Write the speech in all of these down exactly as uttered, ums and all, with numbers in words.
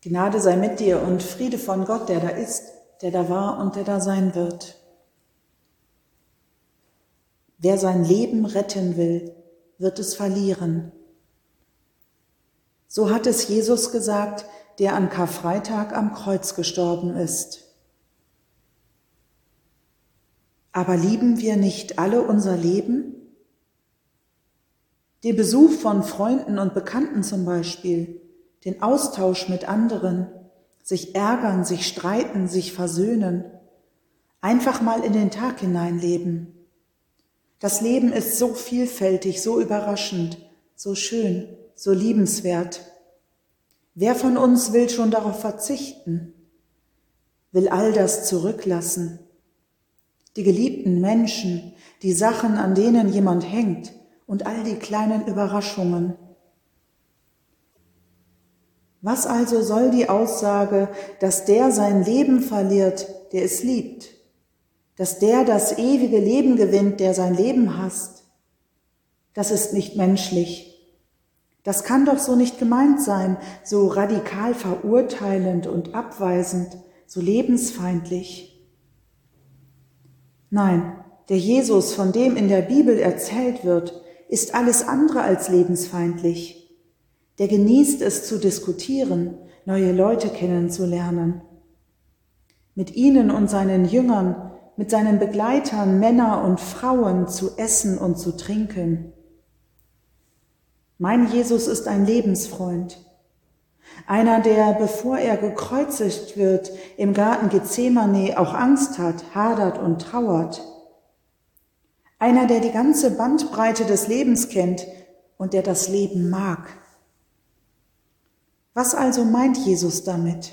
Gnade sei mit dir und Friede von Gott, der da ist, der da war und der da sein wird. Wer sein Leben retten will, wird es verlieren. So hat es Jesus gesagt, der an Karfreitag am Kreuz gestorben ist. Aber lieben wir nicht alle unser Leben? Den Besuch von Freunden und Bekannten zum Beispiel, den Austausch mit anderen, sich ärgern, sich streiten, sich versöhnen, einfach mal in den Tag hineinleben. Das Leben ist so vielfältig, so überraschend, so schön, so liebenswert. Wer von uns will schon darauf verzichten, will all das zurücklassen? Die geliebten Menschen, die Sachen, an denen jemand hängt und all die kleinen Überraschungen. Was also soll die Aussage, dass der sein Leben verliert, der es liebt? Dass der das ewige Leben gewinnt, der sein Leben hasst? Das ist nicht menschlich. Das kann doch so nicht gemeint sein, so radikal verurteilend und abweisend, so lebensfeindlich. Nein, der Jesus, von dem in der Bibel erzählt wird, ist alles andere als lebensfeindlich. Der genießt es zu diskutieren, neue Leute kennenzulernen. Mit ihnen und seinen Jüngern, mit seinen Begleitern, Männer und Frauen zu essen und zu trinken. Mein Jesus ist ein Lebensfreund. Einer, der, bevor er gekreuzigt wird, im Garten Gethsemane auch Angst hat, hadert und trauert. Einer, der die ganze Bandbreite des Lebens kennt und der das Leben mag. Was also meint Jesus damit?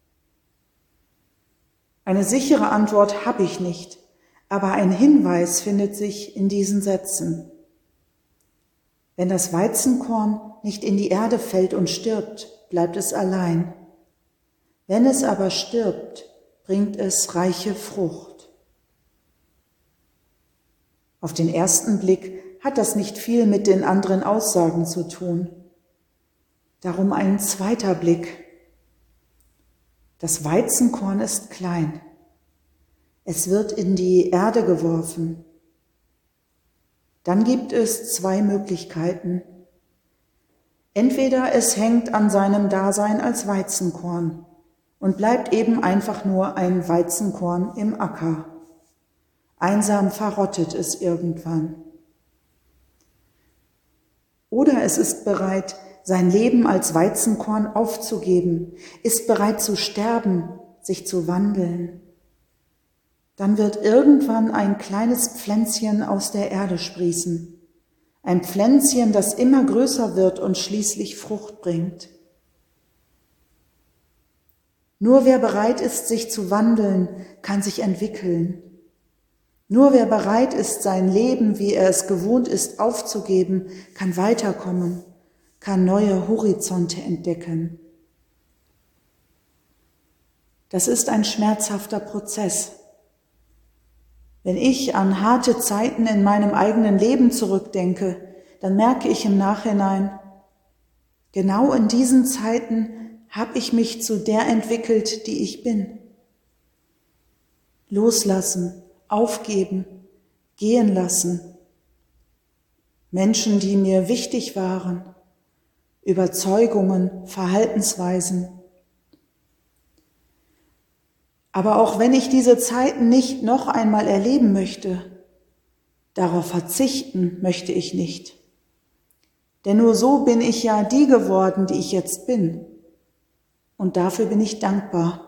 Eine sichere Antwort habe ich nicht, aber ein Hinweis findet sich in diesen Sätzen. Wenn das Weizenkorn nicht in die Erde fällt und stirbt, bleibt es allein. Wenn es aber stirbt, bringt es reiche Frucht. Auf den ersten Blick hat das nicht viel mit den anderen Aussagen zu tun. Darum ein zweiter Blick. Das Weizenkorn ist klein. Es wird in die Erde geworfen. Dann gibt es zwei Möglichkeiten. Entweder es hängt an seinem Dasein als Weizenkorn und bleibt eben einfach nur ein Weizenkorn im Acker. Einsam verrottet es irgendwann. Oder es ist bereit, sein Leben als Weizenkorn aufzugeben, ist bereit zu sterben, sich zu wandeln. Dann wird irgendwann ein kleines Pflänzchen aus der Erde sprießen. Ein Pflänzchen, das immer größer wird und schließlich Frucht bringt. Nur wer bereit ist, sich zu wandeln, kann sich entwickeln. Nur wer bereit ist, sein Leben, wie er es gewohnt ist, aufzugeben, kann weiterkommen, kann neue Horizonte entdecken. Das ist ein schmerzhafter Prozess. Wenn ich an harte Zeiten in meinem eigenen Leben zurückdenke, dann merke ich im Nachhinein, genau in diesen Zeiten habe ich mich zu der entwickelt, die ich bin. Loslassen, aufgeben, gehen lassen. Menschen, die mir wichtig waren, Überzeugungen, Verhaltensweisen. Aber auch wenn ich diese Zeiten nicht noch einmal erleben möchte, darauf verzichten möchte ich nicht. Denn nur so bin ich ja die geworden, die ich jetzt bin. Und dafür bin ich dankbar.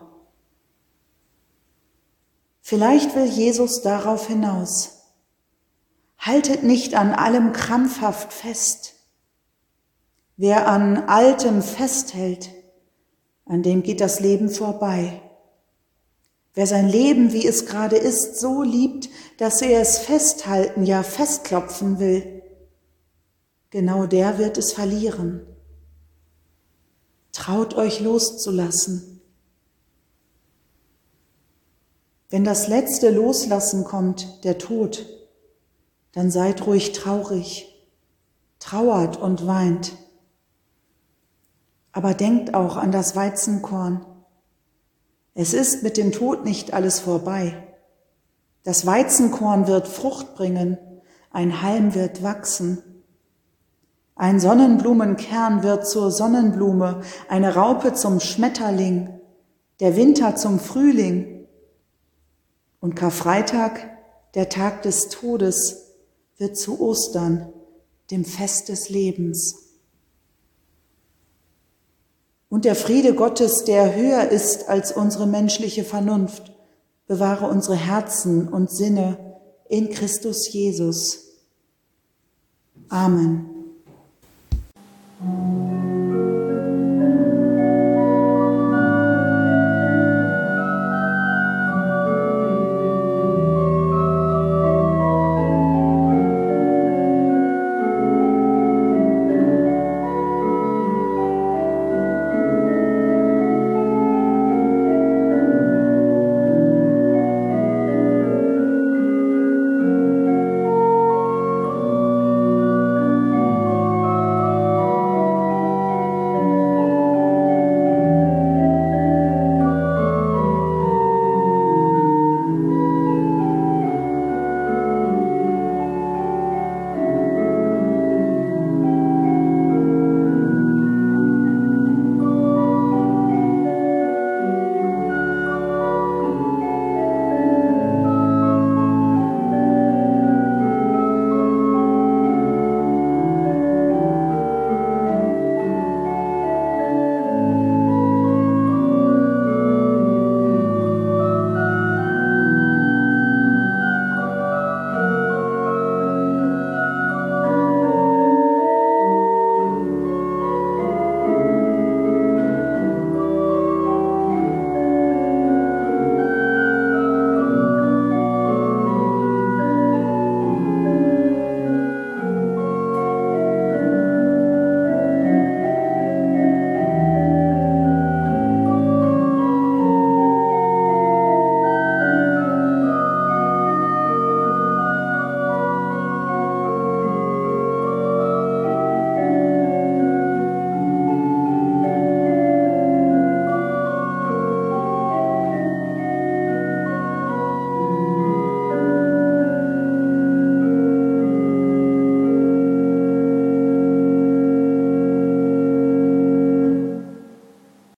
Vielleicht will Jesus darauf hinaus. Haltet nicht an allem krampfhaft fest. Wer an Altem festhält, an dem geht das Leben vorbei. Wer sein Leben, wie es gerade ist, so liebt, dass er es festhalten, ja festklopfen will, genau der wird es verlieren. Traut euch loszulassen. Wenn das letzte Loslassen kommt, der Tod, dann seid ruhig traurig, trauert und weint. Aber denkt auch an das Weizenkorn. Es ist mit dem Tod nicht alles vorbei. Das Weizenkorn wird Frucht bringen, ein Halm wird wachsen. Ein Sonnenblumenkern wird zur Sonnenblume, eine Raupe zum Schmetterling, der Winter zum Frühling. Und Karfreitag, der Tag des Todes, wird zu Ostern, dem Fest des Lebens. Und der Friede Gottes, der höher ist als unsere menschliche Vernunft, bewahre unsere Herzen und Sinne in Christus Jesus. Amen.